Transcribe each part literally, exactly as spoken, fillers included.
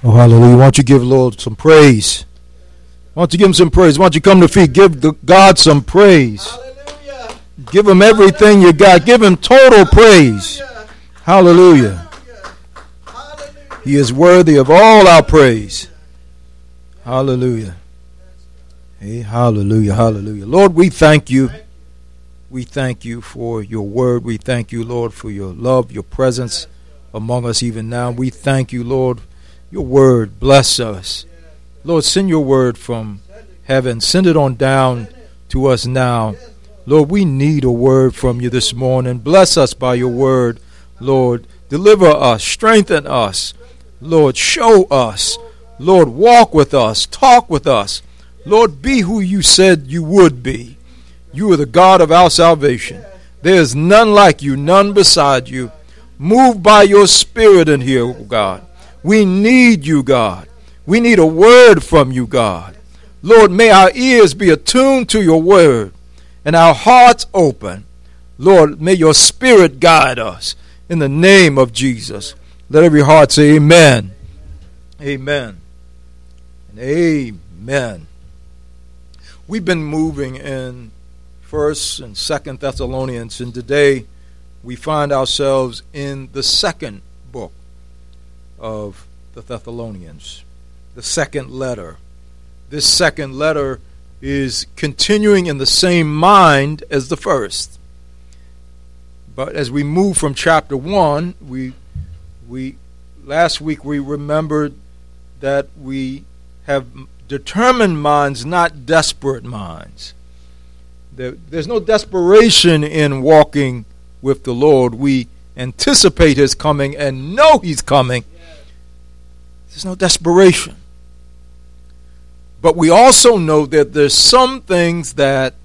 Oh, hallelujah. Why don't you give the Lord some praise? Why don't you give him some praise? Why don't you come to feet? Give the God some praise. Hallelujah. Give him everything you got. Give him total praise. Hallelujah. Hallelujah. He is worthy of all our praise. Hallelujah. Hey, hallelujah, hallelujah. Lord, we thank you. We thank you for your word. We thank you, Lord, for your love, your presence among us even now. We thank you, Lord, your word. Bless us. Lord, send your word from heaven. Send it on down to us now. Lord, we need a word from you this morning. Bless us by your word, Lord. Deliver us. Strengthen us. Lord, show us. Lord, walk with us. Talk with us. Lord, be who you said you would be. You are the God of our salvation. There is none like you, none beside you. Move by your spirit in here, God. We need you, God. We need a word from you, God. Lord, may our ears be attuned to your word and our hearts open. Lord, may your spirit guide us in the name of Jesus. Let every heart say amen. Amen. And amen. We've been moving in First and Second Thessalonians, and today we find ourselves in the second book of the Thessalonians, the second letter. This second letter is continuing in the same mind as the first. But as we move from chapter one, we we last week we remembered that we have determined minds, not desperate minds. There, there's no desperation in walking with the Lord. We anticipate his coming and know he's coming. There's no desperation. But we also know that there's some things that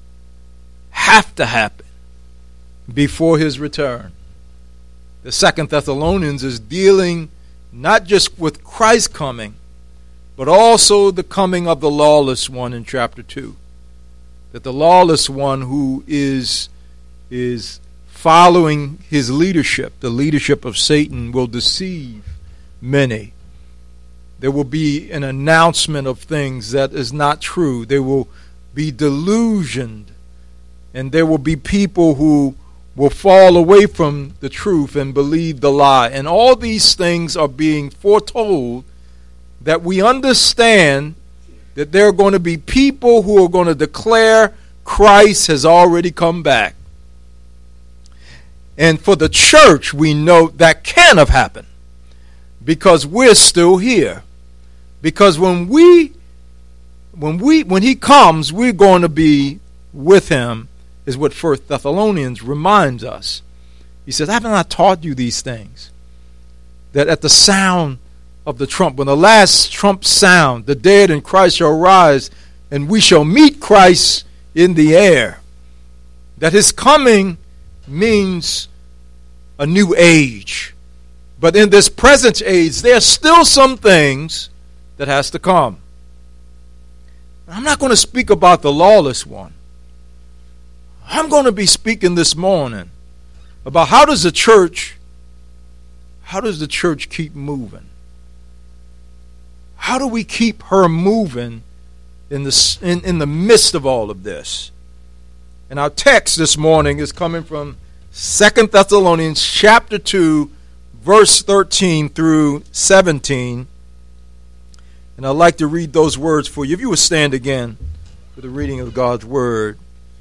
have to happen before his return. The Second Thessalonians is dealing not just with Christ coming, but also the coming of the lawless one in chapter two. That the lawless one who is, is following his leadership, the leadership of Satan, will deceive many. There will be an announcement of things that is not true. They will be delusioned. And there will be people who will fall away from the truth and believe the lie. And all these things are being foretold, that we understand that there are going to be people who are going to declare Christ has already come back. And for the church, we know that can have happened because we're still here. Because when we, when we, when he comes, we're going to be with him, is what First Thessalonians reminds us. He says, haven't I taught you these things? That at the sound of the trump, when the last trump sound, the dead in Christ shall rise, and we shall meet Christ in the air. That his coming means a new age. But in this present age, there are still some things that has to come. I'm not going to speak about the lawless one. I'm going to be speaking this morning about how does the church, how does the church keep moving? How do we keep her moving in the, in, in the midst of all of this? And our text this morning is coming from Second Thessalonians chapter two, verse thirteen through seventeen. And I'd like to read those words for you. If you would stand again for the reading of God's word.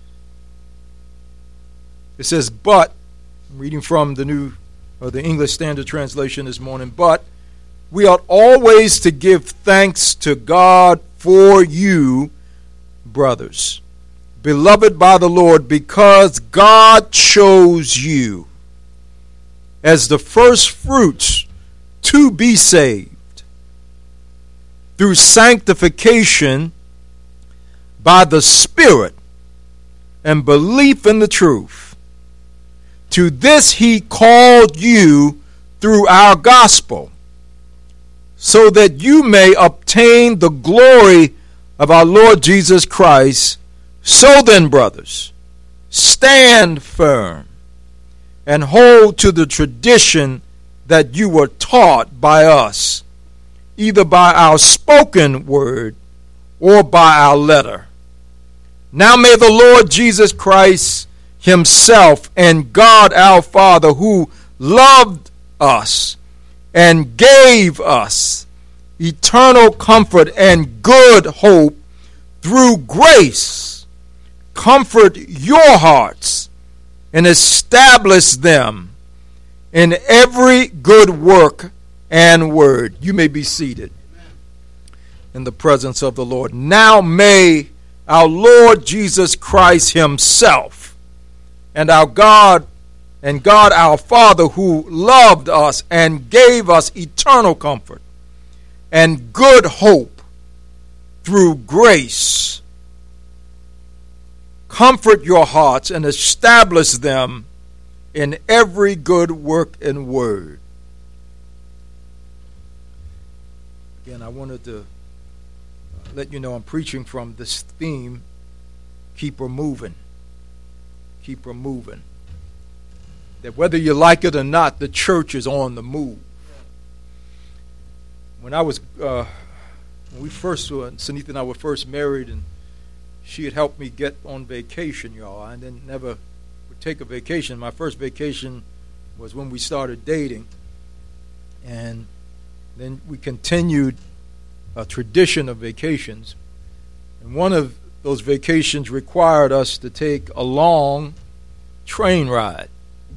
It says, but, I'm reading from the new, or the English Standard Translation this morning, but we ought always to give thanks to God for you, brothers, beloved by the Lord, because God chose you as the first fruits to be saved through sanctification by the Spirit and belief in the truth. To this he called you through our gospel, so that you may obtain the glory of our Lord Jesus Christ. So then, brothers, stand firm and hold to the tradition that you were taught by us, either by our spoken word or by our letter. Now may the Lord Jesus Christ himself and God our Father, who loved us and gave us eternal comfort and good hope through grace, comfort your hearts and establish them in every good work and word. You may be seated in the presence of the Lord. Now may our Lord Jesus Christ himself and our God and God our Father, who loved us and gave us eternal comfort and good hope through grace, comfort your hearts and establish them in every good work and word. Again, I wanted to let you know I'm preaching from this theme, keep her moving. Keep her moving. That whether you like it or not, the church is on the move. When I was, uh, when we first, uh, Sunitha and I were first married, and she had helped me get on vacation, y'all. I didn't never would take a vacation. My first vacation was when we started dating, and then we continued a tradition of vacations. And one of those vacations required us to take a long train ride.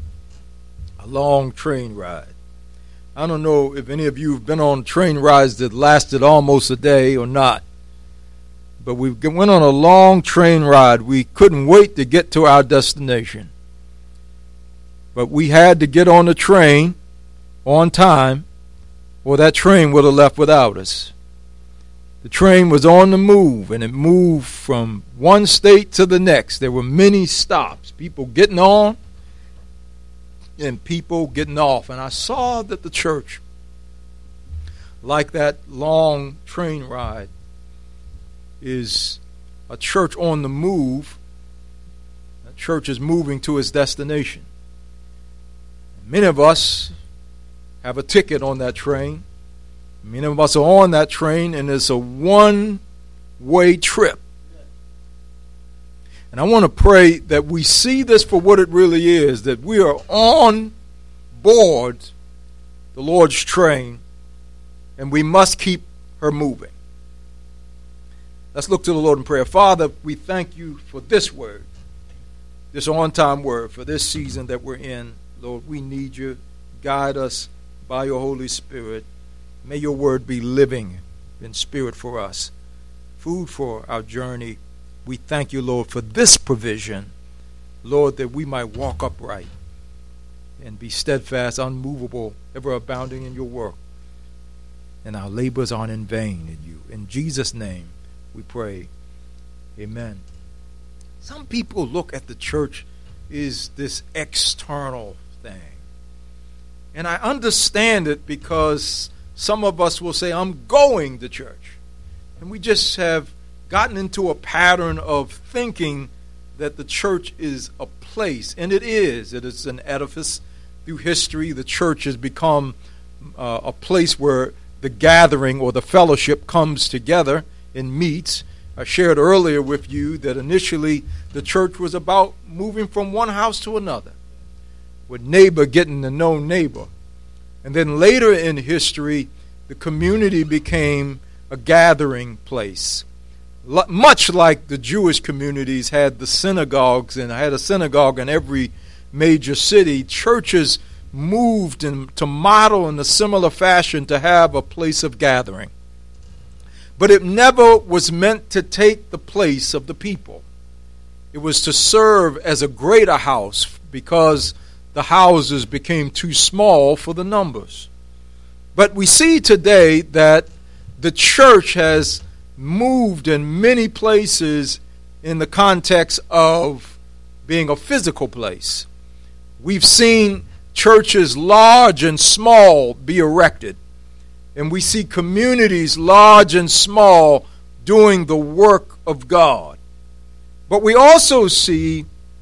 A long train ride. I don't know if any of you have been on train rides that lasted almost a day or not. But we went on a long train ride. We couldn't wait to get to our destination. But we had to get on the train on time, or that train would have left without us. The train was on the move, and it moved from one state to the next. There were many stops, people getting on and people getting off. And I saw that the church, like that long train ride, is a church on the move. A church is moving to its destination. Many of us have a ticket on that train. Many of us are on that train, and it's a one-way trip. And I want to pray that we see this for what it really is, that we are on board the Lord's train, and we must keep her moving. Let's look to the Lord in prayer. Father, we thank you for this word, this on-time word, for this season that we're in. Lord, we need you. Guide us by your Holy Spirit. May your word be living in spirit for us, food for our journey. We thank you, Lord, for this provision, Lord, that we might walk upright and be steadfast, unmovable, ever abounding in your work. And our labors aren't in vain in you. In Jesus' name we pray. Amen. Some people look at the church as this external thing. And I understand it, because some of us will say, I'm going to church. And we just have gotten into a pattern of thinking that the church is a place. And it is. It is an edifice. Through history, the church has become uh, a place where the gathering or the fellowship comes together and meets. I shared earlier with you that initially the church was about moving from one house to another, with neighbor getting to know neighbor. And then later in history, the community became a gathering place. L- much like the Jewish communities had the synagogues, and had a synagogue in every major city, churches moved in, to model in a similar fashion to have a place of gathering. But it never was meant to take the place of the people. It was to serve as a greater house, because the houses became too small for the numbers. But we see today that the church has moved in many places in the context of being a physical place. We've seen churches large and small be erected. And we see communities large and small doing the work of God. But we also see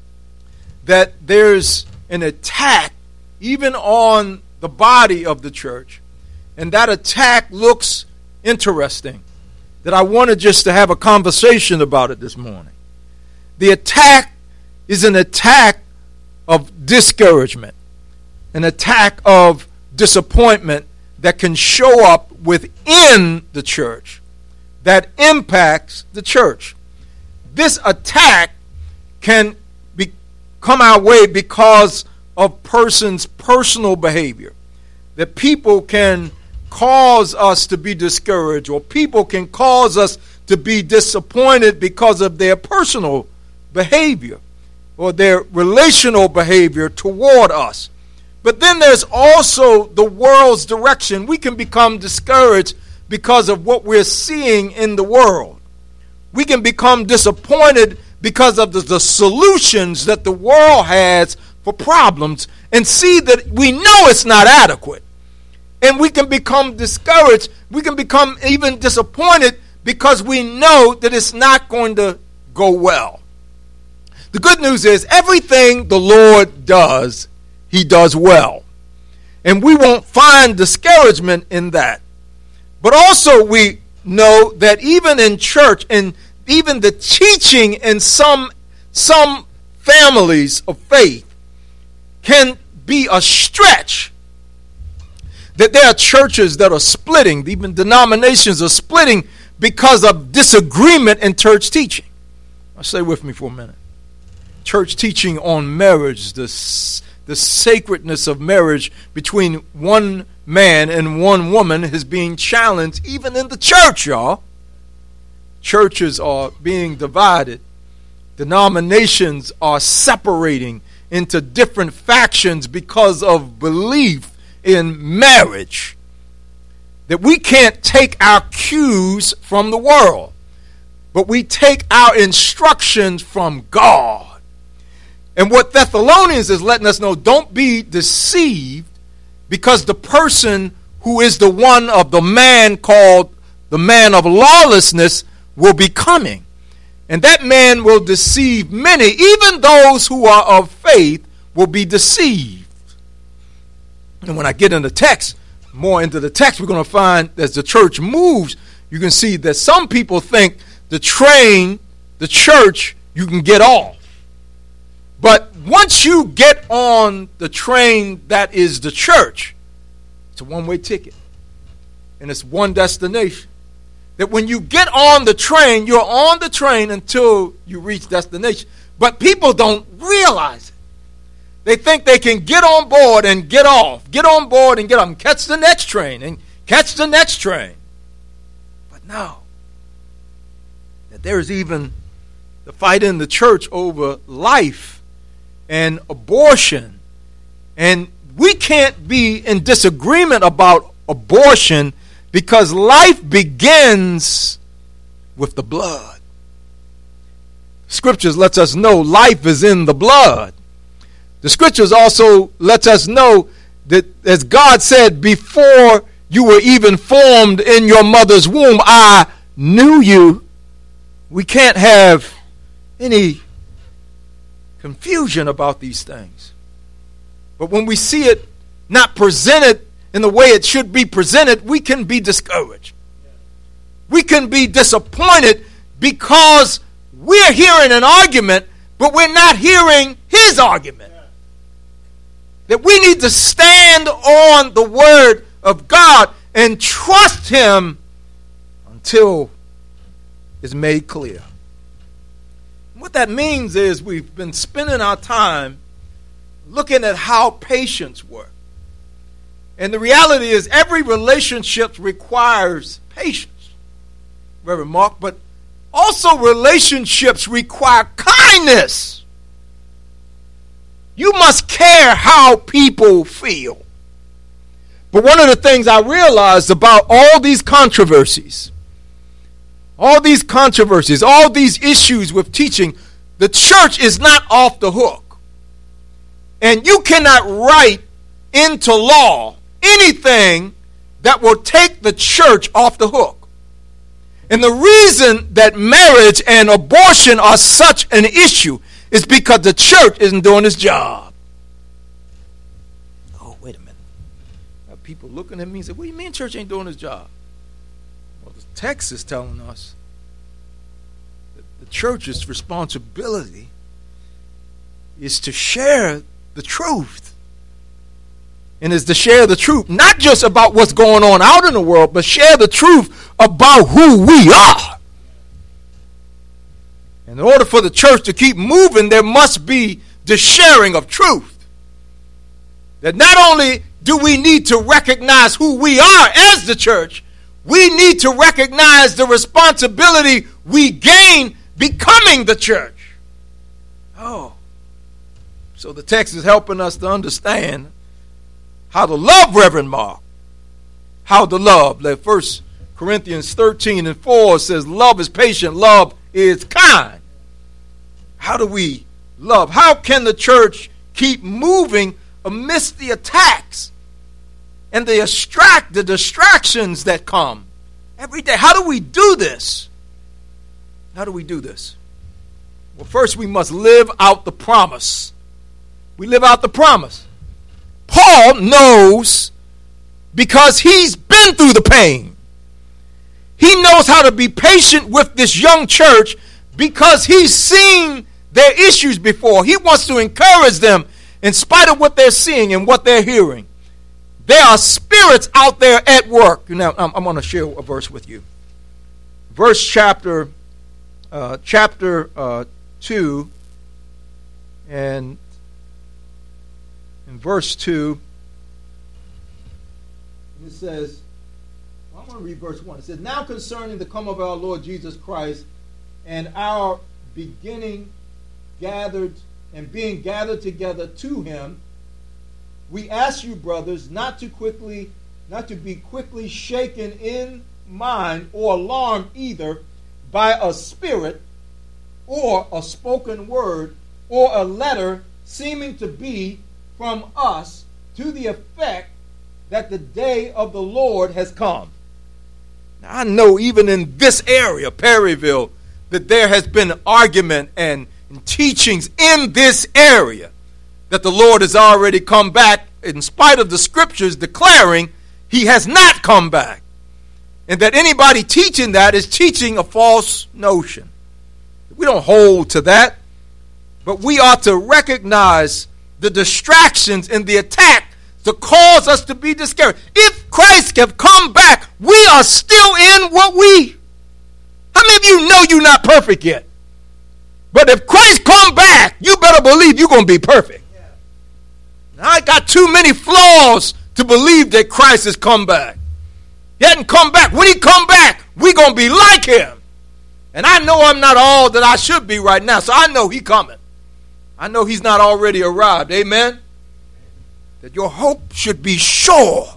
that there's an attack even on the body of the church. And that attack looks interesting that I wanted just to have a conversation about it this morning. The attack is an attack of discouragement, an attack of disappointment that can show up within the church, that impacts the church. This attack can be, come our way because of persons' personal behavior. That people can cause us to be discouraged, or people can cause us to be disappointed because of their personal behavior or their relational behavior toward us. But then there's also the world's direction. We can become discouraged because of what we're seeing in the world. We can become disappointed because of the, the solutions that the world has for problems, and see that we know it's not adequate. And we can become discouraged. We can become even disappointed because we know that it's not going to go well. The good news is everything the Lord does, he does well. And we won't find discouragement in that. But also we know that even in church, and even the teaching in some, some families of faith can be a stretch. That there are churches that are splitting, even denominations are splitting because of disagreement in church teaching. Now stay with me for a minute. Church teaching on marriage, the, the sacredness of marriage between one man and one woman is being challenged even in the church, y'all. Churches are being divided. Denominations are separating into different factions because of belief in marriage. That we can't take our cues from the world, but we take our instructions from God. And what Thessalonians is letting us know, don't be deceived, because the person who is the one of the man called the man of lawlessness will be coming. And that man will deceive many, even those who are of faith will be deceived. And when I get into text, more into the text, we're going to find as the church moves, you can see that some people think the train, the church, you can get off. But once you get on the train that is the church, it's a one-way ticket. And it's one destination. That when you get on the train, you're on the train until you reach destination. But people don't realize it. They think they can get on board and get off. Get on board and get off. And catch the next train and catch the next train. But no. That there is even the fight in the church over life and abortion. And we can't be in disagreement about abortion because life begins with the blood. Scriptures lets us know life is in the blood. The scriptures also lets us know that, as God said, before you were even formed in your mother's womb, I knew you. We can't have any confusion about these things. But when we see it not presented in the way it should be presented, we can be discouraged. We can be disappointed because we're hearing an argument, but we're not hearing his argument. That we need to stand on the word of God and trust him until it's made clear. What that means is we've been spending our time looking at how patience works. And the reality is every relationship requires patience, Reverend Mark, but also relationships require kindness. You must care how people feel. But one of the things I realized about all these controversies, all these controversies, all these issues with teaching, the church is not off the hook. And you cannot write into law anything that will take the church off the hook. And the reason that marriage and abortion are such an issue is because the church isn't doing its job. Oh, wait a minute. People looking at me and say, what do you mean church ain't doing its job? Well, the text is telling us that the church's responsibility is to share the truth. And is to share the truth, not just about what's going on out in the world, but share the truth about who we are. In order for the church to keep moving, there must be the sharing of truth. That not only do we need to recognize who we are as the church, we need to recognize the responsibility we gain becoming the church. Oh, so the text is helping us to understand how to love Reverend Mark. How to love. Like First Corinthians thirteen and four says, love is patient, love is kind. How do we love? How can the church keep moving amidst the attacks and the, distract, the distractions that come every day? How do we do this? How do we do this? Well, first we must live out the promise. We live out the promise. Paul knows because he's been through the pain. He knows how to be patient with this young church because he's seen their issues before. He wants to encourage them in spite of what they're seeing and what they're hearing. There are spirits out there at work. Now, I'm, I'm going to share a verse with you. Verse chapter, uh, chapter uh, two, and in verse two, it says, well, I'm going to read verse one. It says, now concerning the come of our Lord Jesus Christ and our beginning gathered and being gathered together to him, we ask you, brothers, not to quickly, not to be quickly shaken in mind or alarmed either by a spirit or a spoken word or a letter seeming to be from us to the effect that the day of the Lord has come. Now, I know even in this area, Perryville, that there has been argument and, and teachings in this area that the Lord has already come back in spite of the scriptures declaring he has not come back. And that anybody teaching that is teaching a false notion. We don't hold to that, but we ought to recognize the distractions and the attack to cause us to be discouraged. If Christ have come back, we are still in what we. How many of you know you're not perfect yet? But if Christ come back, you better believe you're going to be perfect. Yeah. Now, I got too many flaws to believe that Christ has come back. He hadn't come back. When he come back, we're going to be like him. And I know I'm not all that I should be right now, so I know he's coming. I know he's not already arrived. Amen? That your hope should be sure.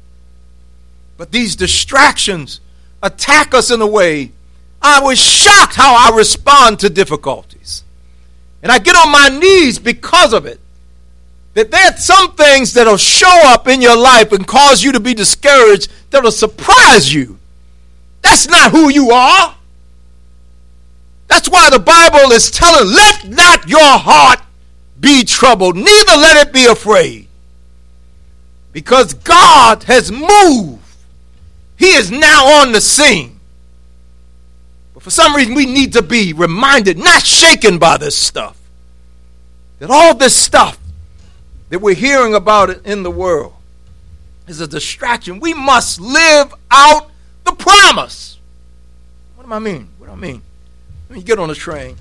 But these distractions attack us in a way. I was shocked how I respond to difficulties. And I get on my knees because of it. That there are some things that will show up in your life and cause you to be discouraged that will surprise you. That's not who you are. That's why the Bible is telling, let not your heart be troubled, neither let it be afraid. Because God has moved. He is now on the scene. But for some reason we need to be reminded, not shaken by this stuff. That all this stuff that we're hearing about it in the world is a distraction. We must live out the promise. What do I mean? What do I mean? When you get on a train,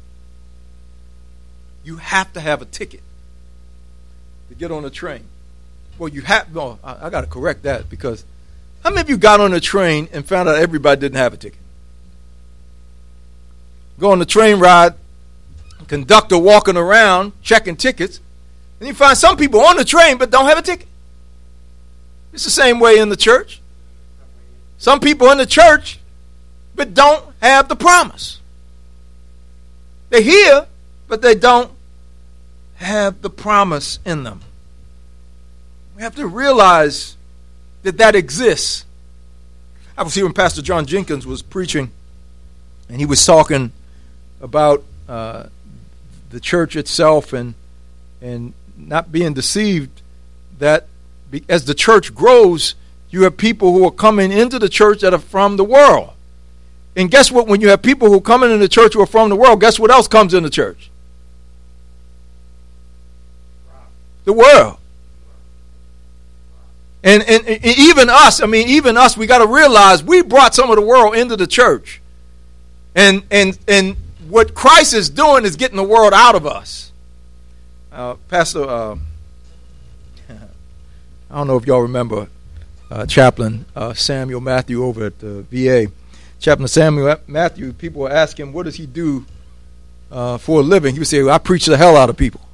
you have to have a ticket to get on a train. Well, you have, no, I, I got to correct that, because how many of you got on a train and found out everybody didn't have a ticket? Go on the train ride, conductor walking around, checking tickets, and you find some people on the train but don't have a ticket. It's the same way in the church. Some people in the church but don't have the promise. They hear, but they don't have the promise in them. We have to realize that that exists. I was here when Pastor John Jenkins was preaching, and he was talking about uh, the church itself and and not being deceived that be, as the church grows, you have people who are coming into the church that are from the world. And guess what? When you have people who come into the church who are from the world, guess what else comes in the church? The world. And, and, and even us, I mean, even us, we got to realize we brought some of the world into the church. And, and, and what Christ is doing is getting the world out of us. Uh, Pastor, uh, I don't know if y'all remember uh, Chaplain uh, Samuel Matthew over at the V A. Chaplain Samuel Matthew, people were asking, what does he do uh, for a living? He would say, well, I preach the hell out of people.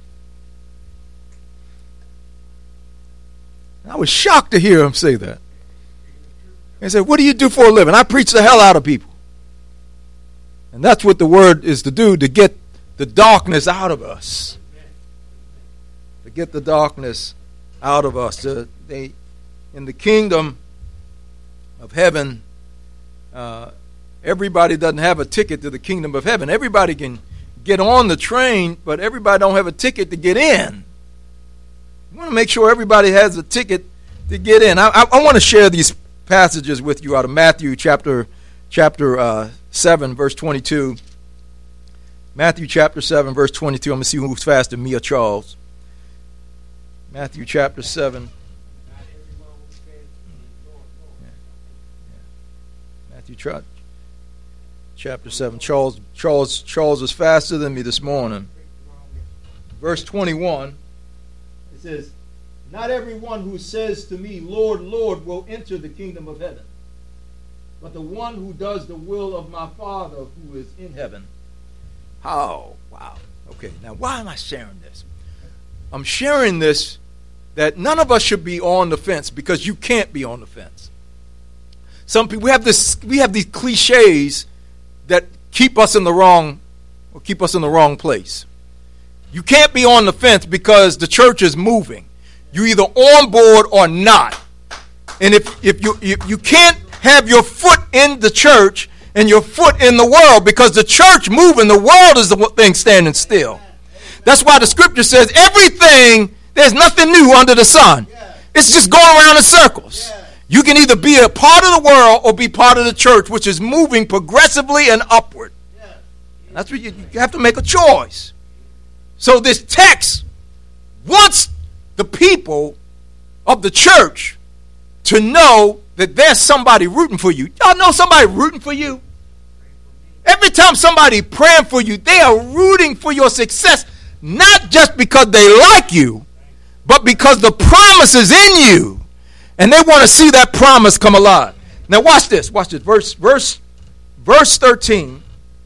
I was shocked to hear him say that. He said, what do you do for a living? I preach the hell out of people. And that's what the word is to do, to get the darkness out of us. To get the darkness out of us. To, they, in the kingdom of heaven, uh, everybody doesn't have a ticket to the kingdom of heaven. Everybody can get on the train, but everybody don't have a ticket to get in. I want to make sure everybody has a ticket to get in. I, I, I want to share these passages with you out of Matthew chapter chapter uh, seven, verse twenty-two. Matthew chapter seven, verse twenty-two. I'm going to see who's faster, me or Charles. Matthew chapter seven. Matthew tra- chapter seven. Charles, Charles, Charles is faster than me this morning. Verse twenty-one. It says, not everyone who says to me, Lord, Lord, will enter the kingdom of heaven, but the one who does the will of my Father who is in heaven. Oh, wow. Okay, now why am I sharing this? I'm sharing this that none of us should be on the fence, because you can't be on the fence. Some people, we have this, we have these cliches that keep us in the wrong, or keep us in the wrong place. You can't be on the fence because the church is moving. You're either on board or not. And if, if you if you can't have your foot in the church and your foot in the world, because the church moving, the world is the thing standing still. That's why the scripture says everything, there's nothing new under the sun. It's just going around in circles. You can either be a part of the world or be part of the church, which is moving progressively and upward. That's what you, you have to make a choice. So this text wants the people of the church to know that there's somebody rooting for you. Y'all know somebody rooting for you? Every time somebody praying for you, they are rooting for your success, not just because they like you, but because the promise is in you, and they want to see that promise come alive. Now watch this. Watch this. Verse, verse, verse thirteen,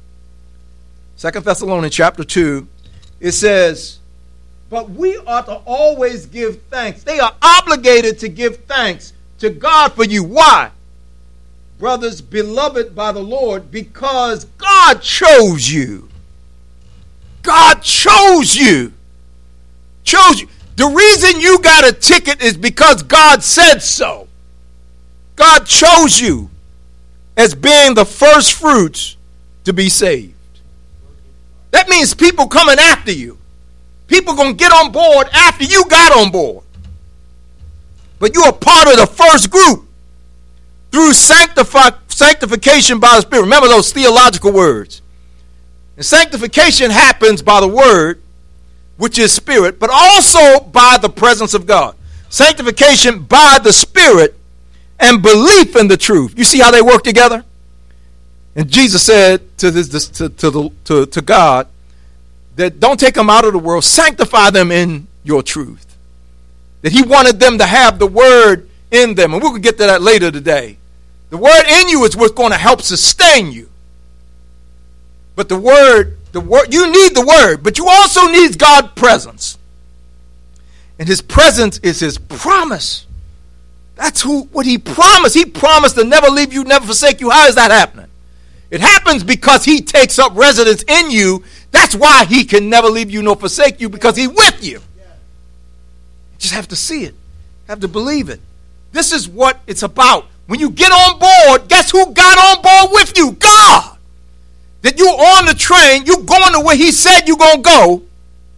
Second Thessalonians chapter two. It says, but we ought to always give thanks. They are obligated to give thanks to God for you. Why? Brothers, beloved by the Lord, because God chose you. God chose you. Chose you. The reason you got a ticket is because God said so. God chose you as being the first fruits to be saved. That means people coming after you. People going to get on board after you got on board. But you're a part of the first group through sanctify, sanctification by the Spirit. Remember those theological words. And sanctification happens by the Word, which is Spirit, but also by the presence of God. Sanctification by the Spirit and belief in the truth. You see how they work together? And Jesus said to this, this to, to, the, to, to God that don't take them out of the world, sanctify them in your truth. That he wanted them to have the word in them. And we'll get to that later today. The word in you is what's going to help sustain you. But the word, the word, you need the word, but you also need God's presence. And his presence is his promise. That's who what he promised. He promised to never leave you, never forsake you. How is that happening? It happens because he takes up residence in you. That's why he can never leave you nor forsake you, because he's with you. You just have to see it. Have to believe it. This is what it's about. When you get on board, guess who got on board with you? God. That you're on the train, you're going to where he said you're going to go,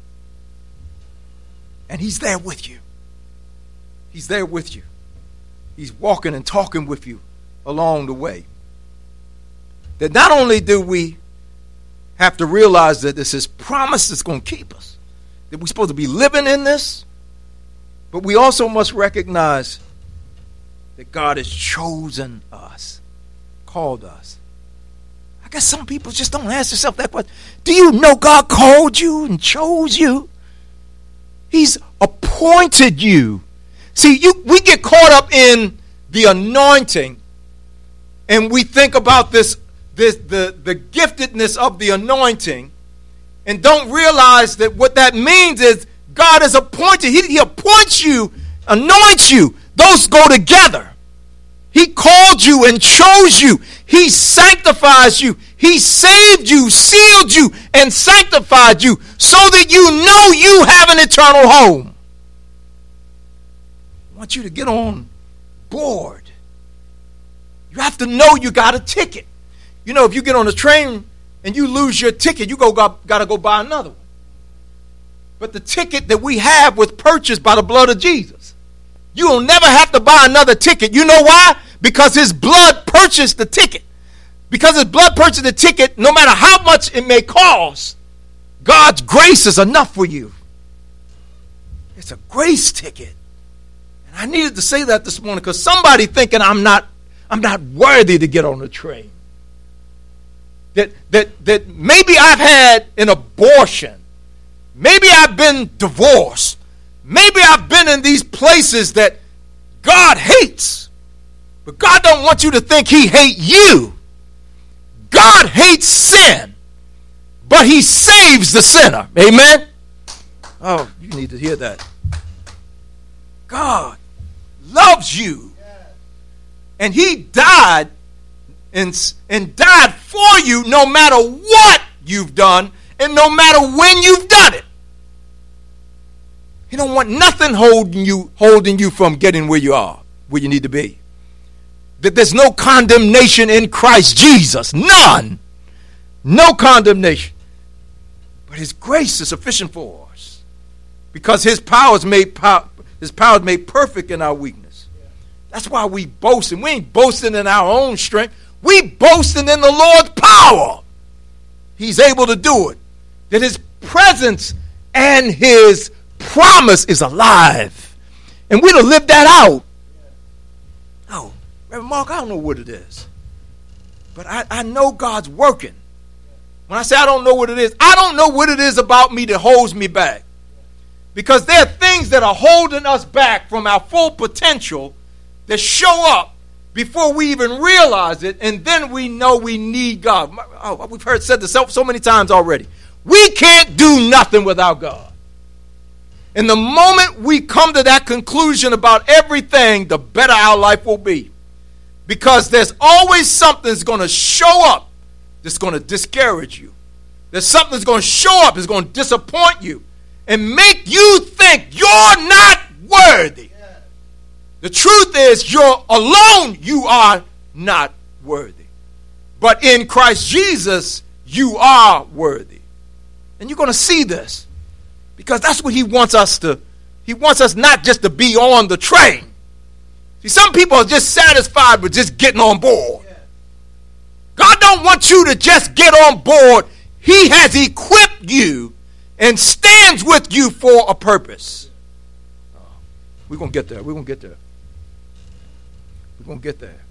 and he's there with you. He's there with you. He's walking and talking with you along the way. That not only do we have to realize that this is promise that's going to keep us, that we're supposed to be living in this, but we also must recognize that God has chosen us, called us. I guess some people just don't ask themselves that question. Do you know God called you and chose you? He's appointed you. See, you, we get caught up in the anointing, and we think about this, this the, the giftedness of the anointing, and don't realize that what that means is God is appointed. He, he appoints you, anoints you. Those go together. He called you and chose you. He sanctifies you. He saved you, sealed you, and sanctified you so that you know you have an eternal home. I want you to get on board. You have to know you got a ticket. You know, if you get on a train and you lose your ticket, you go got, got to go buy another one. But the ticket that we have was purchased by the blood of Jesus. You will never have to buy another ticket. You know why? Because his blood purchased the ticket. Because his blood purchased the ticket, no matter how much it may cost, God's grace is enough for you. It's a grace ticket. And I needed to say that this morning because somebody thinking I'm not, I'm not worthy to get on the train. That, that, that maybe I've had an abortion. Maybe I've been divorced. Maybe I've been in these places that God hates. But God don't want you to think he hates you. God hates sin. But he saves the sinner. Amen? Oh, you need to hear that. God loves you. And he died and, and died for you no matter what you've done and no matter when you've done it. He don't want nothing holding you, holding you from getting where you are, where you need to be. That there's no condemnation in Christ Jesus. None. No condemnation. But his grace is sufficient for us. Because his power is made, pow- his power is made perfect in our weakness. That's why we boast. And we ain't boasting in our own strength. We boasting in the Lord's power. He's able to do it. That his presence and his promise is alive. And we're to live that out. Oh, Reverend Mark, I don't know what it is. But I, I know God's working. When I say I don't know what it is, I don't know what it is about me that holds me back. Because there are things that are holding us back from our full potential that show up before we even realize it, and then we know we need God. Oh, we've heard said this so, so many times already. We can't do nothing without God. And the moment we come to that conclusion about everything, the better our life will be. Because there's always something that's going to show up that's going to discourage you. There's something that's going to show up that's going to disappoint you and make you think you're not worthy. Yeah. The truth is, you're alone, you are not worthy. But in Christ Jesus, you are worthy. And you're going to see this. Because that's what he wants us to, he wants us not just to be on the train. See, some people are just satisfied with just getting on board. God don't want you to just get on board. He has equipped you and stands with you for a purpose. Oh, we're going to get there. We're going to get there. We're going to get there.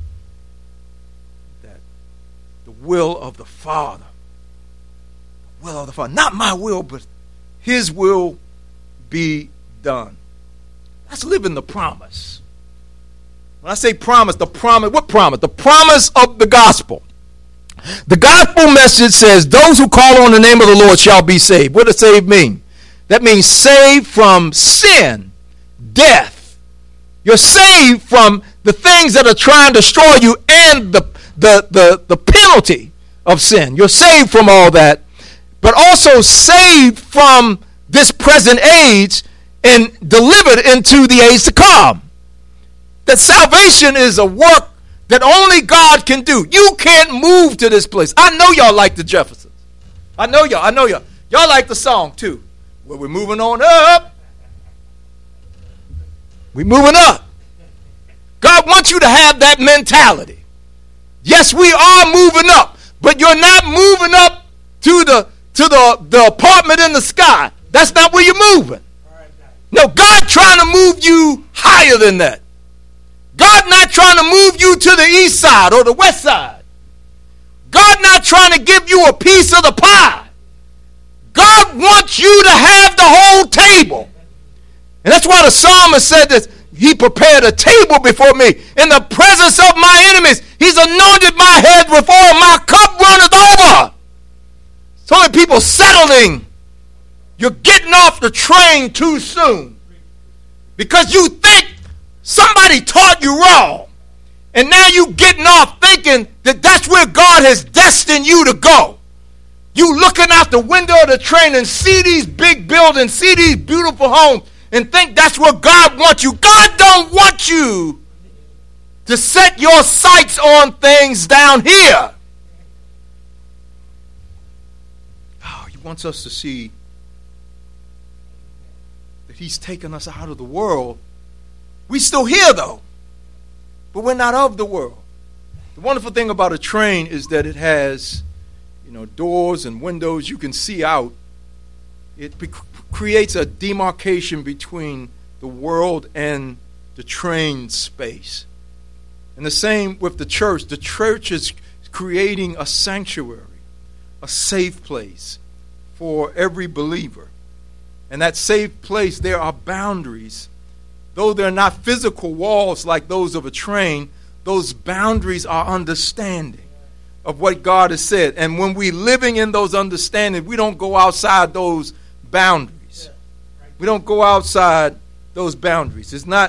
That the will of the Father. The will of the Father. Not my will, but his will be done. Let's live in the promise. When I say promise, the promise, what promise? The promise of the gospel. The gospel message says, those who call on the name of the Lord shall be saved. What does saved mean? That means saved from sin, death. You're saved from the things that are trying to destroy you and the, the, the, the penalty of sin. You're saved from all that. But also saved from this present age and delivered into the age to come. That salvation is a work that only God can do. You can't move to this place. I know y'all like the Jeffersons. I know y'all. I know y'all. Y'all like the song too. Well, we're moving on up. We're moving up. God wants you to have that mentality. Yes, we are moving up, but you're not moving up to the to the, the apartment in the sky. That's not where you're moving. No, God trying to move you higher than that. God not trying to move you to the east side or the west side. God not trying to give you a piece of the pie. God wants you to have the whole table. And that's why the psalmist said this. He prepared a table before me in the presence of my enemies. He's anointed my head with oil. My cup runneth over. So many people settling. You're getting off the train too soon because you think somebody taught you wrong. And now you getting off thinking that that's where God has destined you to go. You looking out the window of the train and see these big buildings, see these beautiful homes, and think that's where God wants you. God don't want you to set your sights on things down here. Oh, he wants us to see that he's taken us out of the world. We still here though, but we're not of the world. The wonderful thing about a train is that it has, you know, doors and windows you can see out. It be- creates a demarcation between the world and the train space. And the same with the church. The church is creating a sanctuary, a safe place for every believer. And that safe place, there are boundaries. Though they're not physical walls like those of a train, those boundaries are understanding of what God has said. And when we're living in those understandings, we don't go outside those boundaries. We don't go outside those boundaries. It's not...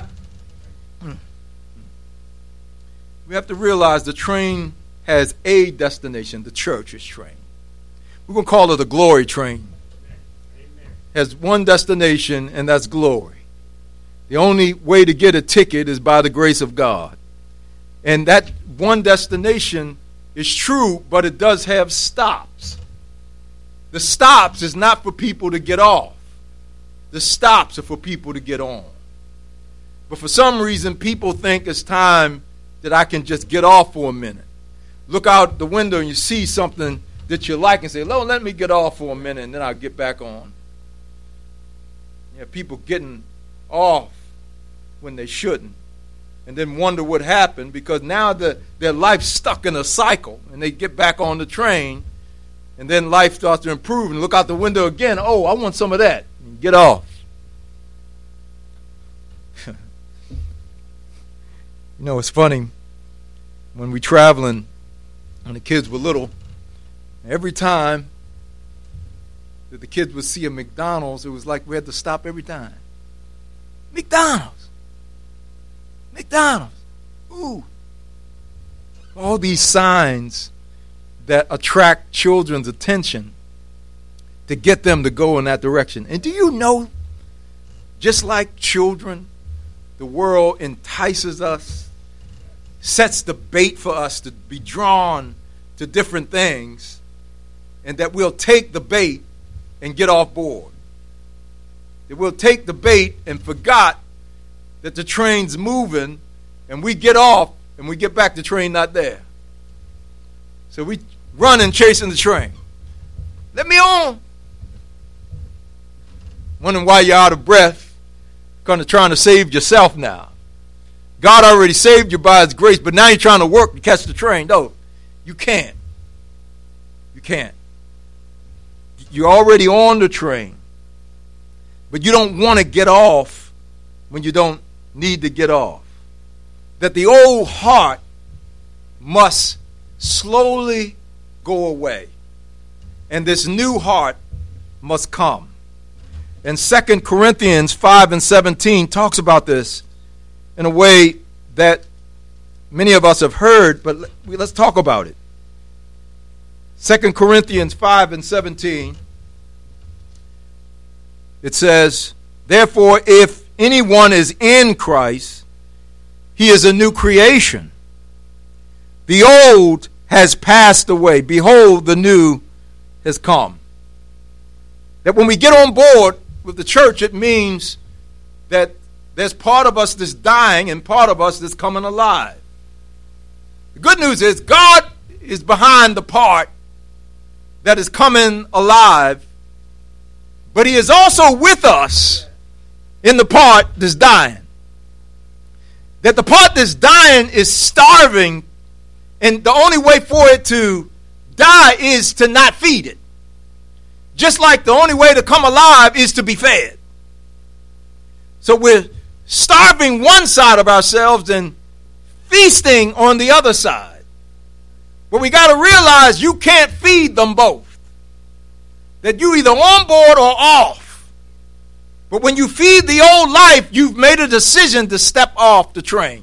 We have to realize the train has a destination, the church's train. We're going to call it a glory train. It has one destination, and that's glory. The only way to get a ticket is by the grace of God. And that one destination is true, but it does have stops. The stops is not for people to get off. The stops are for people to get on. But for some reason, people think it's time that I can just get off for a minute. Look out the window and you see something that you like and say, "Lord, let me get off for a minute and then I'll get back on." You have people getting off when they shouldn't, and then wonder what happened because now the, their life's stuck in a cycle, and they get back on the train, and then life starts to improve, and look out the window again. "Oh, I want some of that." And get off. You know, it's funny, when we traveling, when the kids were little, every time that the kids would see a McDonald's, it was like we had to stop every time. McDonald's. McDonald's. Ooh. All these signs that attract children's attention to get them to go in that direction. And do you know, just like children, the world entices us, sets the bait for us to be drawn to different things, and that we'll take the bait and get off board. That we'll take the bait and forgot that the train's moving, and we get off, and we get back, the train not there. So we run and chasing the train. Let me on. Wondering why you're out of breath, kind of trying to save yourself now. God already saved you by his grace, but now you're trying to work to catch the train. No, you can't. You can't. You're already on the train, but you don't want to get off when you don't need to get off. That the old heart must slowly go away, and this new heart must come. And Second Corinthians five and seventeen talks about this in a way that many of us have heard, but let's talk about it. Second Corinthians five and seventeen, it says, "Therefore, if anyone is in Christ, he is a new creation. The old has passed away. Behold, the new has come." That when we get on board with the church, it means that There's part of us that's dying and part of us that's coming alive. The good news is God is behind the part that is coming alive, but he is also with us in the part that's dying. That the part that's dying is starving, and the only way for it to die is to not feed it. Just like the only way to come alive is to be fed. So we're starving one side of ourselves and feasting on the other side. But we got to realize you can't feed them both. That you either on board or off. But when you feed the old life, you've made a decision to step off the train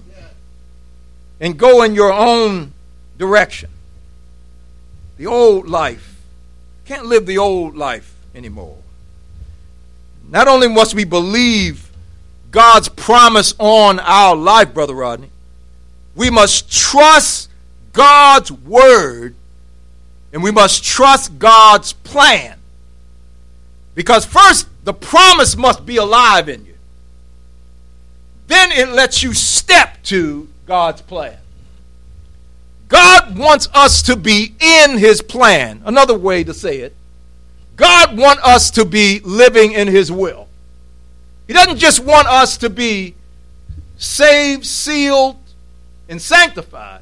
and go in your own direction. The old life. Can't live the old life anymore. Not only must we believe God's promise on our life, Brother Rodney, we must trust God's word, and we must trust God's plan. Because first, the promise must be alive in you. Then it lets you step to God's plan. God wants us to be in his plan. Another way to say it, God wants us to be living in his will. He doesn't just want us to be saved, sealed, and sanctified.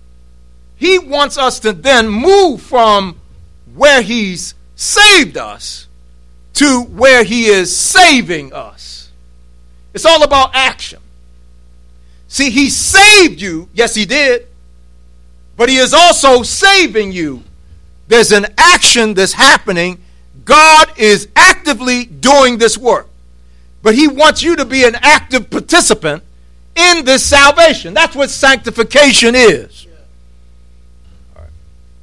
He wants us to then move from where he's saved us to where he is saving us. It's all about action. See, he saved you. Yes, he did. But he is also saving you. There's an action that's happening. God is actively doing this work. But he wants you to be an active participant in this salvation. That's what sanctification is. All right.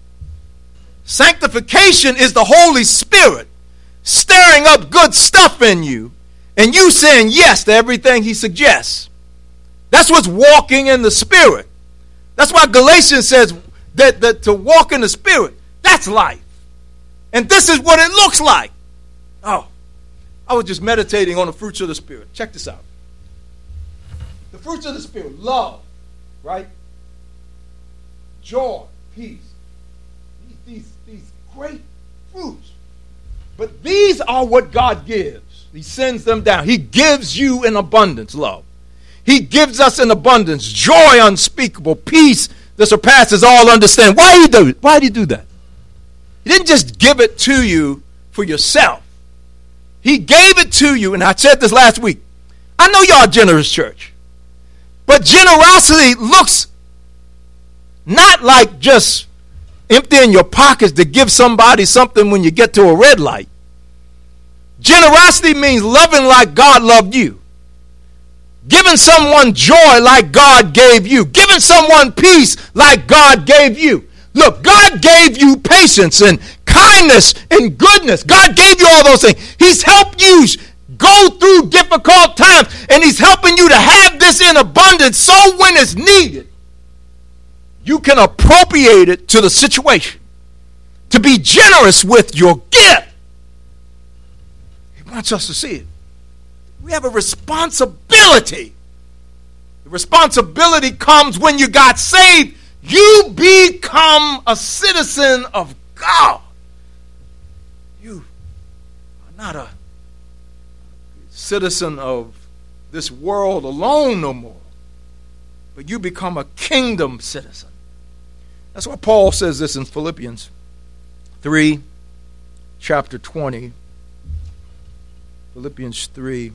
Sanctification is the Holy Spirit stirring up good stuff in you and you saying yes to everything he suggests. That's what's walking in the Spirit. That's why Galatians says that, that to walk in the Spirit, that's life. And this is what it looks like. Oh, I was just meditating on the fruits of the Spirit. Check this out. The fruits of the Spirit, love, right? Joy, peace. These, these, these great fruits. But these are what God gives. He sends them down. He gives you in abundance, love. He gives us in abundance joy unspeakable, peace that surpasses all understanding. Why did he do it? Why did he do that? He didn't just give it to you for yourself. He gave it to you, and I said this last week. I know y'all a generous church, but generosity looks not like just emptying your pockets to give somebody something when you get to a red light. Generosity means loving like God loved you. Giving someone joy like God gave you. Giving someone peace like God gave you. Look, God gave you patience and kindness and goodness. God gave you all those things. He's helped you go through difficult times, and he's helping you to have this in abundance so when it's needed, you can appropriate it to the situation. To be generous with your gift. He wants us to see it. We have a responsibility. The responsibility comes when you got saved. You become a citizen of God. You are not a citizen of this world alone no more, but you become a kingdom citizen. That's why Paul says this in Philippians three, chapter twenty. Philippians three,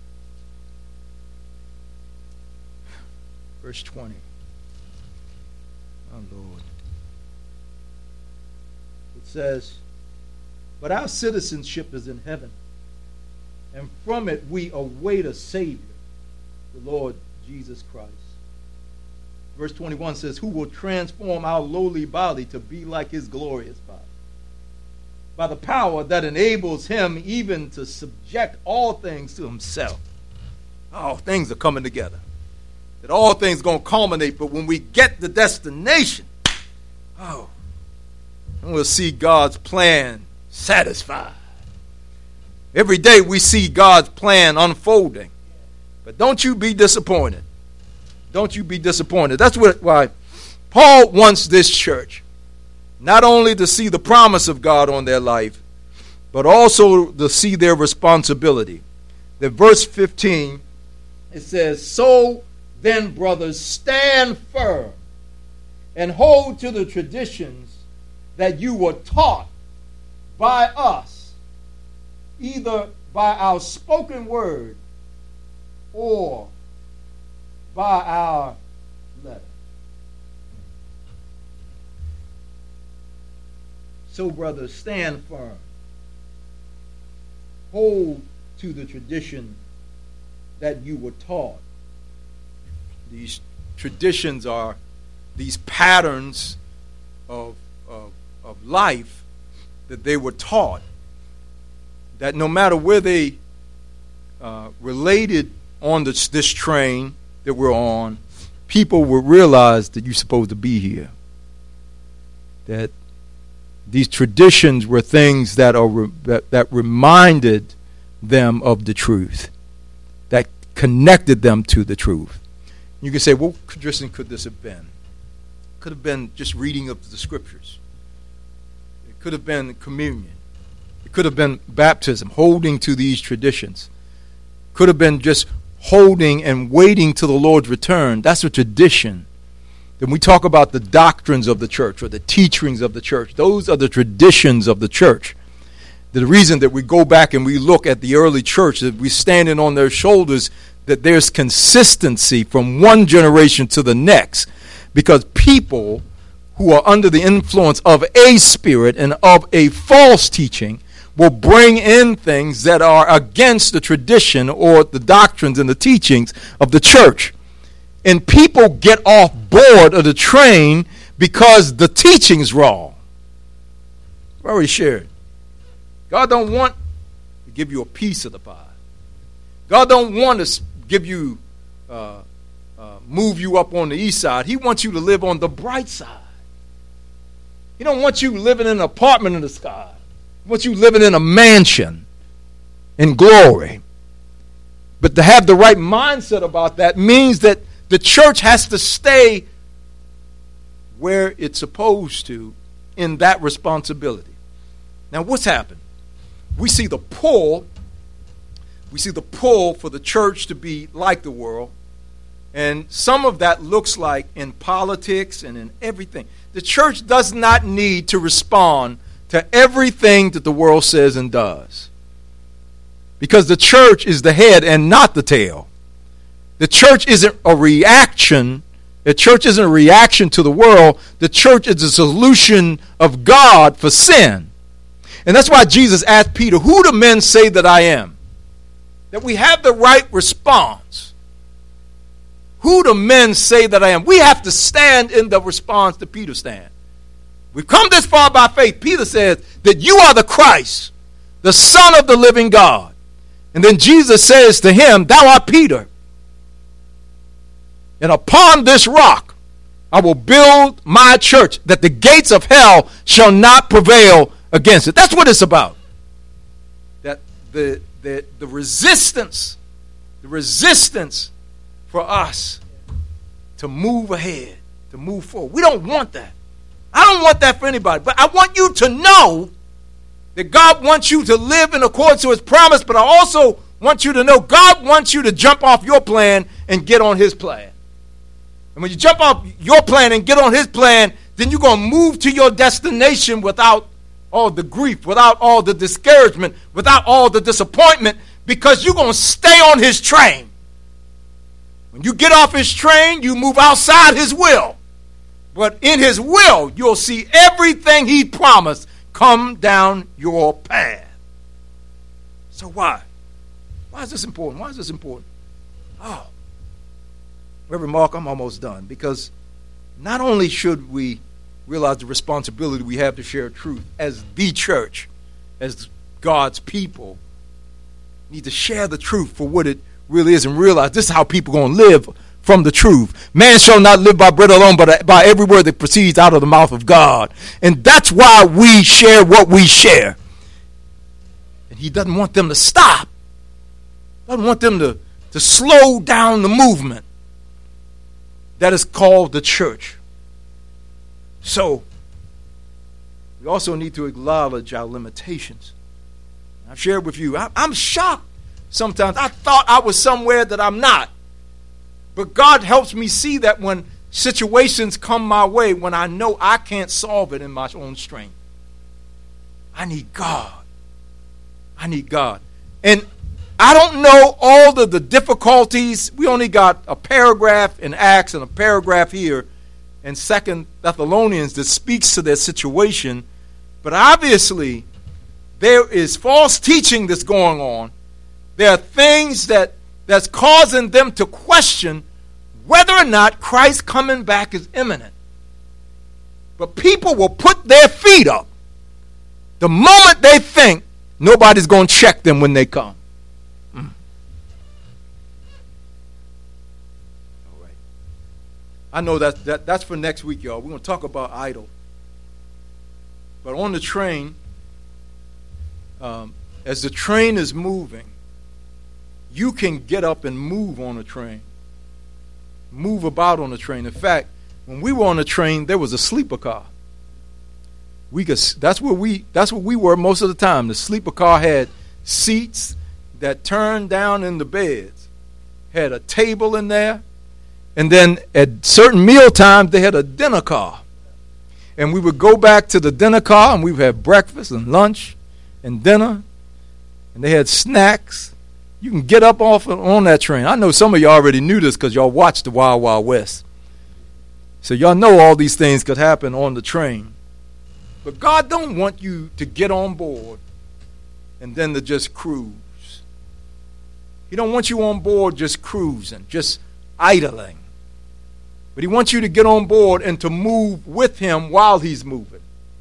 verse twenty. Oh, Lord. It says, but our citizenship is in heaven, and from it we await a Savior, the Lord Jesus Christ. Verse twenty-one says, who will transform our lowly body to be like his glorious body, by the power that enables him even to subject all things to himself. All things are coming together. That all things are going to culminate, but when we get the destination, oh, and we'll see God's plan satisfied. Every day we see God's plan unfolding. But don't you be disappointed. Don't you be disappointed. That's what, why Paul wants this church not only to see the promise of God on their life, but also to see their responsibility. The verse fifteen, it says, "So then, brothers, stand firm and hold to the traditions that you were taught by us, either by our spoken word or by our letter." So, brothers, stand firm. Hold to the tradition that you were taught. These traditions are these patterns of, of, of life that they were taught, that no matter where they uh, related on this, this train that we're on, people will realize that you're supposed to be here. That these traditions were things that are re- that, that reminded them of the truth, that connected them to the truth. You can say, what tradition could this have been? It could have been just reading of the scriptures. It could have been communion. It could have been baptism, holding to these traditions. Could have been just holding and waiting till the Lord's return. That's a tradition. Then we talk about the doctrines of the church or the teachings of the church. Those are the traditions of the church. The reason that we go back and we look at the early church, that we're standing on their shoulders, that there's consistency from one generation to the next, because people who are under the influence of a spirit and of a false teaching will bring in things that are against the tradition or the doctrines and the teachings of the church. And people get off board of the train because the teaching's wrong. I've already shared. God don't want to give you a piece of the pie. God don't want to give you, uh, uh, move you up on the east side. He wants you to live on the bright side. He don't want you living in an apartment in the sky. He wants you living in a mansion in glory. But to have the right mindset about that means that the church has to stay where it's supposed to in that responsibility. Now, what's happened? We see the pull. We see the pull for the church to be like the world. And some of that looks like in politics and in everything. The church does not need to respond to everything that the world says and does. Because the church is the head and not the tail. The church isn't a reaction. The church isn't a reaction to the world. The church is a solution of God for sin. And that's why Jesus asked Peter, "Who do men say that I am?" That we have the right response. Who do men say that I am? We have to stand in the response that Peter stand. We've come this far by faith. Peter says that you are the Christ, the Son of the living God. And then Jesus says to him, "Thou art Peter. And upon this rock I will build my church, that the gates of hell shall not prevail against it." That's what it's about. That the the the resistance, the resistance for us to move ahead, to move forward. We don't want that. I don't want that for anybody. But I want you to know that God wants you to live in accordance to his promise, but I also want you to know God wants you to jump off your plan and get on his plan. And when you jump off your plan and get on his plan, then you're going to move to your destination without all the grief, without all the discouragement, without all the disappointment, because you're going to stay on his train. When you get off his train, you move outside his will. But in his will, you'll see everything he promised come down your path. So why? Why is this important? Why is this important? Oh, Reverend Mark, I'm almost done. Because not only should we realize the responsibility we have to share truth as the church, as God's people, we need to share the truth for what it really is and realize this is how people are going to live from the truth. Man shall not live by bread alone, but by every word that proceeds out of the mouth of God. And that's why we share what we share. And he doesn't want them to stop. Doesn't want them to to slow down the movement that is called the church. So, we also need to acknowledge our limitations. I've shared with you, I, I'm shocked sometimes. I thought I was somewhere that I'm not. But God helps me see that when situations come my way, when I know I can't solve it in my own strength. I need God. I need God. And I don't know all of the difficulties. We only got a paragraph in Acts and a paragraph here in Second Thessalonians that speaks to their situation. But obviously, there is false teaching that's going on. There are things that that's causing them to question whether or not Christ's coming back is imminent. But people will put their feet up the moment they think nobody's going to check them when they come. Mm. All right. I know that, that that's for next week, y'all. We're going to talk about idol. But on the train, um, as the train is moving, you can get up and move on the train. Move about on the train. In fact, when we were on the train, there was a sleeper car. We could, that's where we that's where we were most of the time. The sleeper car had seats that turned down in the beds, had a table in there, and then at certain meal times they had a dinner car. And we would go back to the dinner car and we would have breakfast and lunch and dinner, and they had snacks. You can get up off on that train. I know some of y'all already knew this because y'all watched the Wild Wild West. So y'all know all these things could happen on the train. But God don't want you to get on board and then to just cruise. He don't want you on board just cruising, just idling. But he wants you to get on board and to move with him while he's moving.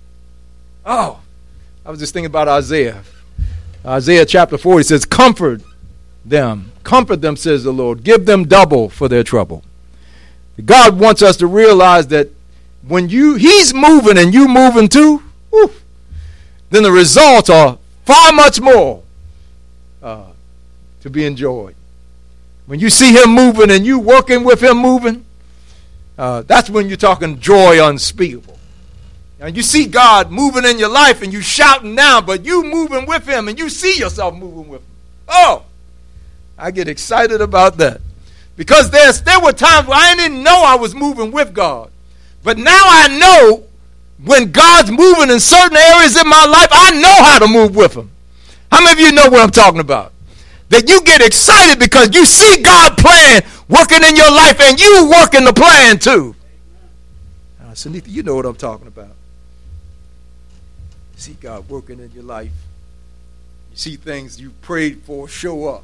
Oh, I was just thinking about Isaiah. Isaiah chapter forty says, comfort them. Comfort them, says the Lord. Give them double for their trouble. God wants us to realize that when you he's moving and you moving too, whew, then the results are far much more uh, to be enjoyed. When you see him moving and you working with him moving, uh, that's when you're talking joy unspeakable. And you see God moving in your life and you shouting now, but you moving with him and you see yourself moving with him. Oh, I get excited about that. Because there's, there were times where I didn't know I was moving with God. But now I know when God's moving in certain areas in my life, I know how to move with him. How many of you know what I'm talking about? That you get excited because you see God plan working in your life and you working the plan too. Uh, Sunitha, you know what I'm talking about. See God working in your life. You see things you prayed for show up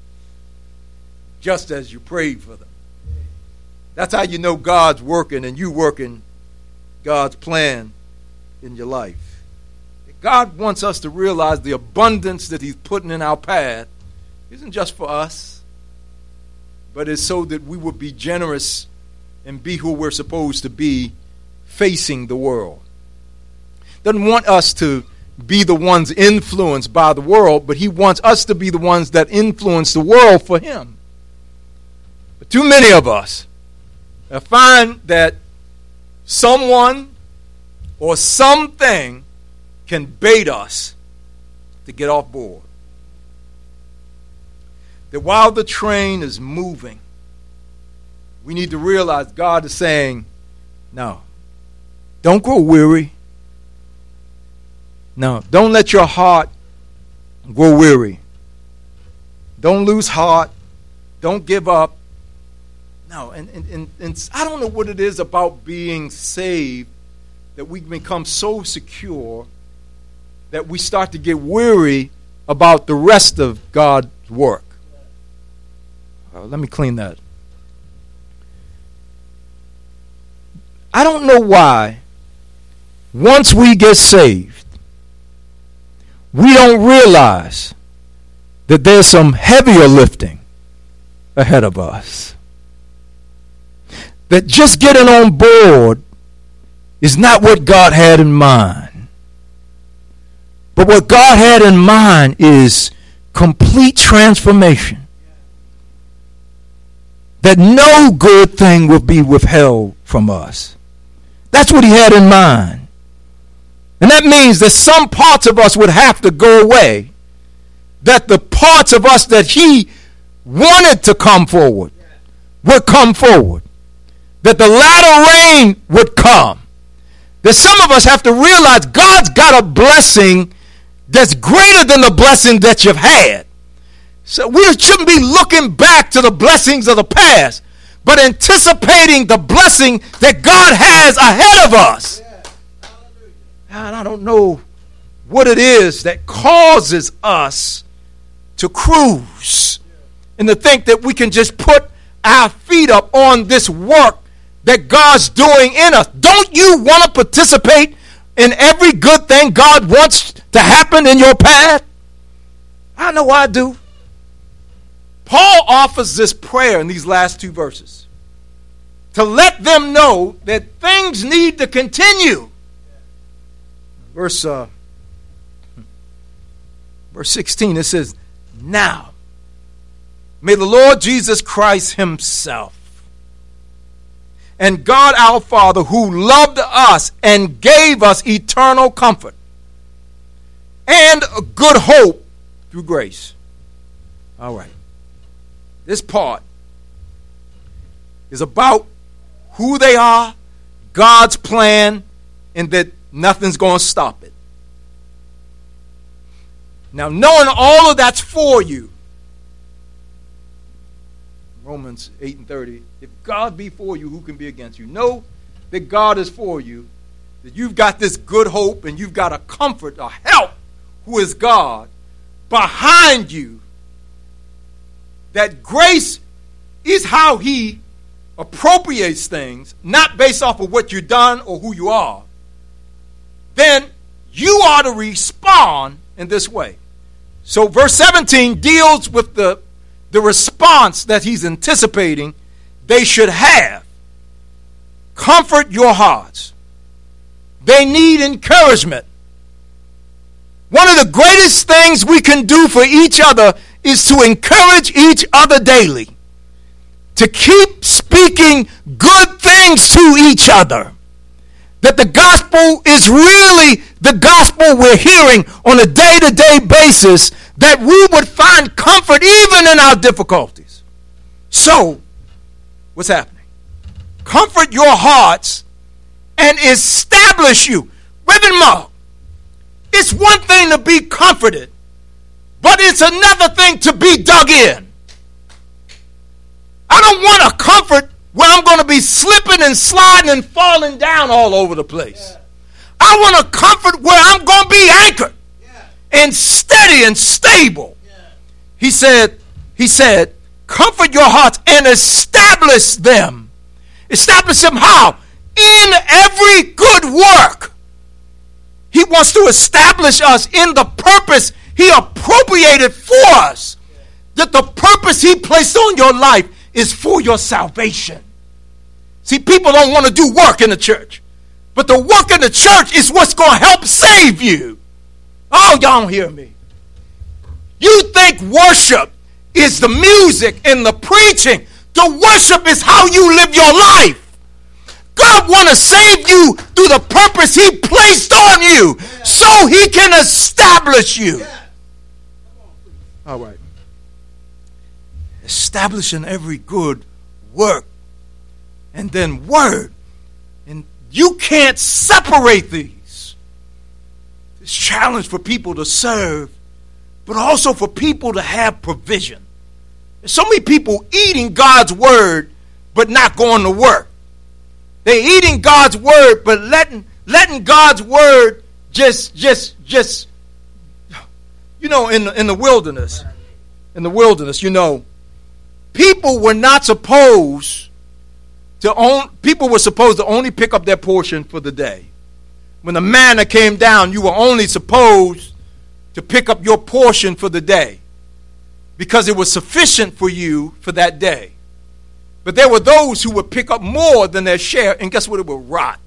just as you prayed for them. That's how you know God's working and you working God's plan in your life. God wants us to realize the abundance that he's putting in our path isn't just for us, but it's so that we will be generous and be who we're supposed to be facing the world. Doesn't want us to be the ones influenced by the world, but he wants us to be the ones that influence the world for him. But too many of us find that someone or something can bait us to get off board. That while the train is moving, we need to realize God is saying, no, don't grow weary. No, don't let your heart grow weary. Don't lose heart. Don't give up. No, and, and, and, and I don't know what it is about being saved that we become so secure that we start to get weary about the rest of God's work. Uh, let me clean that. I don't know why once we get saved, we don't realize that there's some heavier lifting ahead of us. That just getting on board is not what God had in mind. But what God had in mind is complete transformation. that no good thing will be withheld from us. That's what he had in mind. And that means that some parts of us would have to go away, that the parts of us that he wanted to come forward would come forward, that the latter rain would come. That some of us have to realize God's got a blessing that's greater than the blessing that you've had. So we shouldn't be looking back to the blessings of the past, but anticipating the blessing that God has ahead of us. And I don't know what it is that causes us to cruise and to think that we can just put our feet up on this work that God's doing in us. Don't you want to participate in every good thing God wants to happen in your path? I know I do. Paul offers this prayer in these last two verses to let them know that things need to continue. Verse, uh, verse sixteen, it says, now may the Lord Jesus Christ himself and God our Father, who loved us and gave us eternal comfort and a good hope through grace. All right. This part is about who they are, God's plan, and that nothing's going to stop it. Now, knowing all of that's for you, Romans eight and thirty, if God be for you, who can be against you? Know that God is for you, that you've got this good hope and you've got a comfort, a help, who is God, behind you. That grace is how he appropriates things, not based off of what you've done or who you are. Then you are to respond in this way. So verse seventeen deals with the, the response that he's anticipating they should have. Comfort your hearts. They need encouragement. One of the greatest things we can do for each other is to encourage each other daily, to keep speaking good things to each other, that the gospel is really the gospel we're hearing on a day-to-day basis, that we would find comfort even in our difficulties. So, what's happening? Comfort your hearts and establish you. Reverend Mark, it's one thing to be comforted, but it's another thing to be dug in. I don't want a comfort where I'm going to be slipping and sliding and falling down all over the place. Yeah. I want a comfort where I'm going to be anchored, yeah, and steady and stable. Yeah. He said, he said, comfort your hearts and establish them. Establish them how? In every good work. He wants to establish us in the purpose he appropriated for us. That the purpose he placed on your life is for your salvation. See, people don't want to do work in the church. But the work in the church is what's going to help save you. Oh, y'all don't hear me. You think worship is the music and the preaching. The worship is how you live your life. God want to save you through the purpose he placed on you, yeah, so he can establish you. Yeah. All right. Establishing every good work and then word. And you can't separate these. It's a challenge for people to serve, but also for people to have provision. There's so many people eating God's word but not going to work. They're eating God's word, but letting letting God's word just just just you know in the, in the wilderness, in the wilderness, you know, people were not supposed to own. People were supposed to only pick up their portion for the day. When the manna came down, you were only supposed to pick up your portion for the day because it was sufficient for you for that day. But there were those who would pick up more than their share, and guess what? It would rot.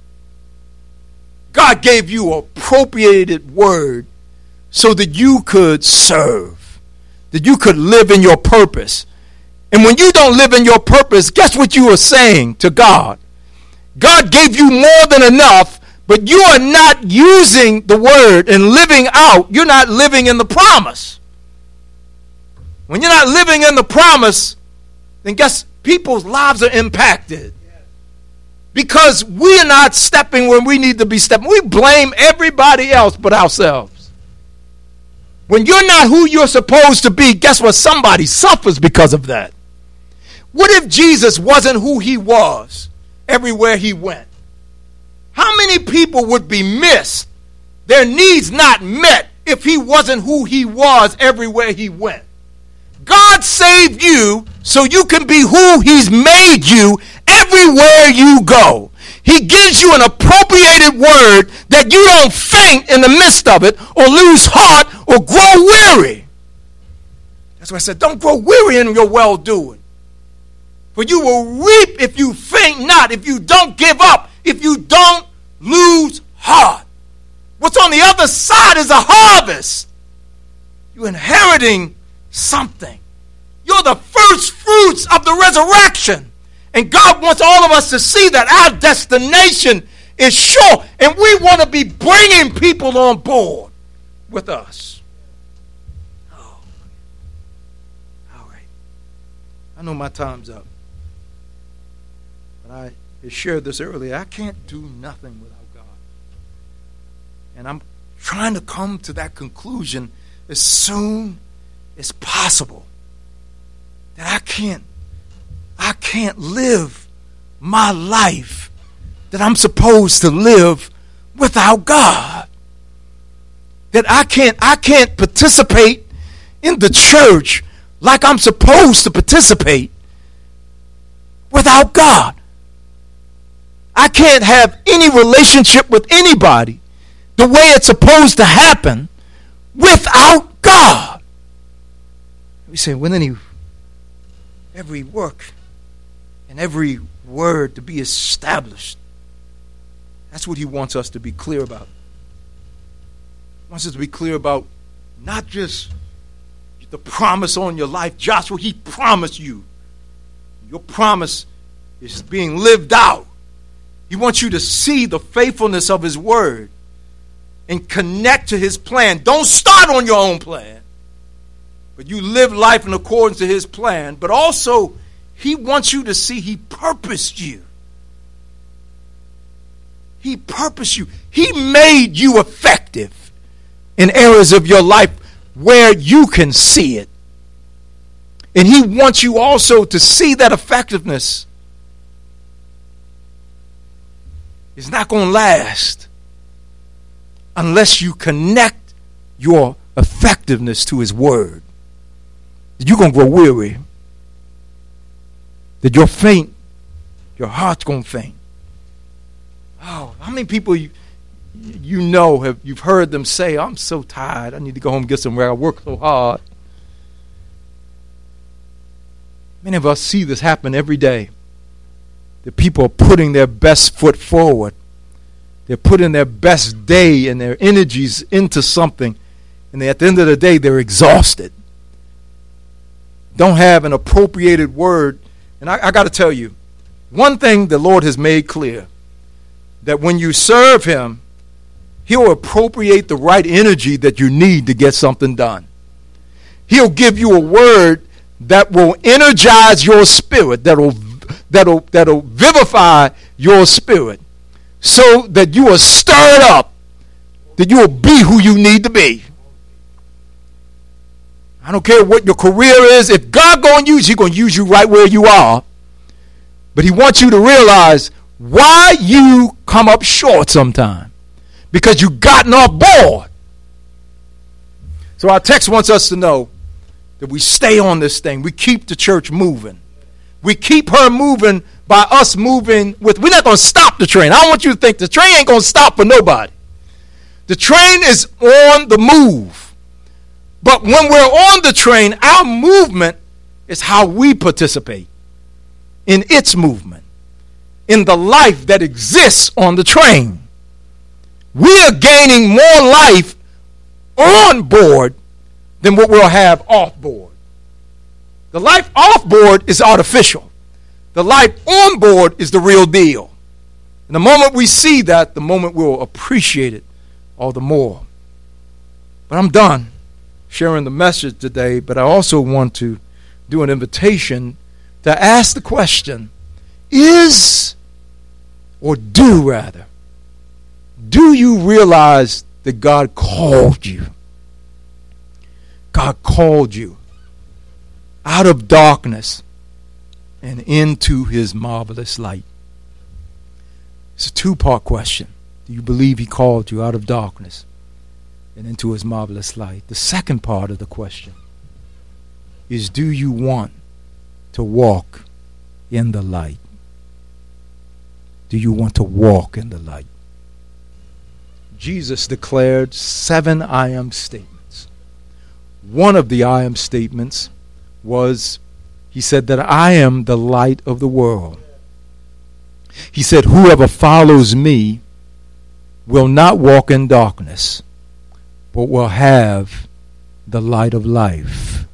God gave you an appropriated word so that you could serve, that you could live in your purpose. And when you don't live in your purpose, guess what you are saying to God? God gave you more than enough, but you are not using the word and living out. You're not living in the promise. When you're not living in the promise, then guess people's lives are impacted. Because we are not stepping where we need to be stepping. We blame everybody else but ourselves. When you're not who you're supposed to be, guess what? Somebody suffers because of that. What if Jesus wasn't who he was everywhere he went? How many people would be missed, their needs not met, if he wasn't who he was everywhere he went? God saved you so you can be who he's made you everywhere you go. He gives you an appropriated word that you don't faint in the midst of it or lose heart or grow weary. That's why I said, don't grow weary in your well-doing. For you will reap if you faint not, if you don't give up, if you don't lose heart. What's on the other side is a harvest. You're inheriting something. You're the first fruits of the resurrection. And God wants all of us to see that our destination is sure. And we want to be bringing people on board with us. Oh. All right. I know my time's up. But I shared this earlier. I can't do nothing without God. And I'm trying to come to that conclusion as soon as possible. That I can't, I can't live my life that I'm supposed to live without God. That I can't, I can't participate in the church like I'm supposed to participate without God. I can't have any relationship with anybody the way it's supposed to happen without God. We say, well, then he every work and every word to be established. That's what he wants us to be clear about. He wants us to be clear about not just the promise on your life. Joshua, he promised you. Your promise is being lived out. He wants you to see the faithfulness of his word and connect to his plan. Don't start on your own plan. But you live life in accordance to his plan. But also, he wants you to see he purposed you. He purposed you. He made you effective in areas of your life where you can see it. And he wants you also to see that effectiveness is not going to last unless you connect your effectiveness to his word. You're going to grow weary. That you're faint. Your heart's going to faint. Oh, how many people you, you know have you've heard them say, I'm so tired. I need to go home and get some rest. I work so hard. Many of us see this happen every day. The people are putting their best foot forward. They're putting their best day and their energies into something. And they, at the end of the day, they're exhausted. Don't have an appropriated word. And I, I got to tell you, one thing the Lord has made clear, that when you serve him, he'll appropriate the right energy that you need to get something done. He'll give you a word that will energize your spirit, that'll, that'll, that'll vivify your spirit, so that you are stirred up, that you will be who you need to be. I don't care what your career is. If God going to use you, he's going to use you right where you are. But he wants you to realize why you come up short sometime. Because you've gotten off board. So our text wants us to know that we stay on this thing. We keep the church moving. We keep her moving by us moving with. We're not going to stop the train. I don't want you to think the train ain't going to stop for nobody. The train is on the move. But when we're on the train, our movement is how we participate in its movement, in the life that exists on the train. We are gaining more life on board than what we'll have off board. The life off board is artificial. The life on board is the real deal. And the moment we see that, the moment we'll appreciate it all the more. But I'm done sharing the message today, but I also want to do an invitation to ask the question, is, or do rather, do you realize that God called you? God called you out of darkness and into his marvelous light. It's a two-part question. Do you believe he called you out of darkness and into his marvelous light? The second part of the question is, do you want to walk in the light? Do you want to walk in the light? Jesus declared seven I am statements. One of the I am statements was, he said that I am the light of the world. He said, whoever follows me will not walk in darkness, but will have the light of life.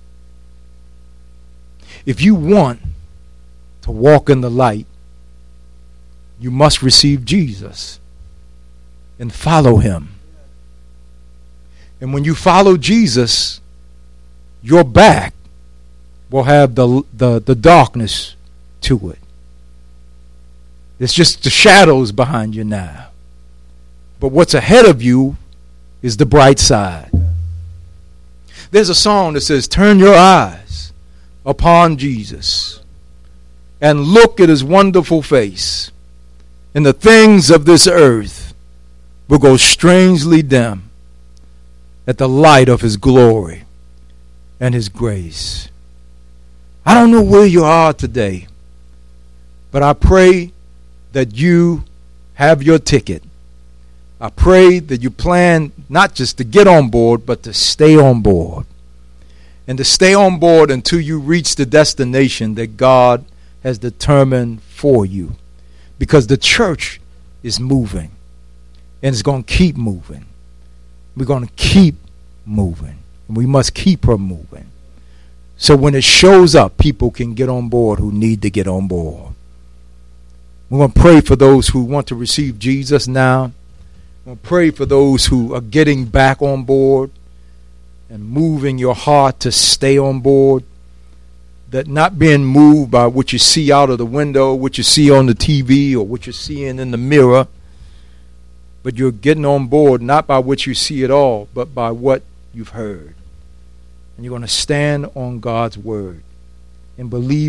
If you want to walk in the light, you must receive Jesus and follow him. And when you follow Jesus, your back will have the, the, the darkness to it. It's just the shadows behind you now. But what's ahead of you is the bright side. There's a song that says, turn your eyes upon Jesus and look at his wonderful face, and the things of this earth will go strangely dim at the light of his glory and his grace. I don't know where you are today, but I pray that you have your ticket. I pray that you plan not just to get on board, but to stay on board. And to stay on board until you reach the destination that God has determined for you. Because the church is moving. And it's going to keep moving. We're going to keep moving. And we must keep her moving. So when it shows up, people can get on board who need to get on board. We're going to pray for those who want to receive Jesus now. We're going to pray for those who are getting back on board and moving your heart to stay on board. That not being moved by what you see out of the window, what you see on the T V, or what you're seeing in the mirror. But you're getting on board not by what you see at all, but by what you've heard. And you're going to stand on God's word and believe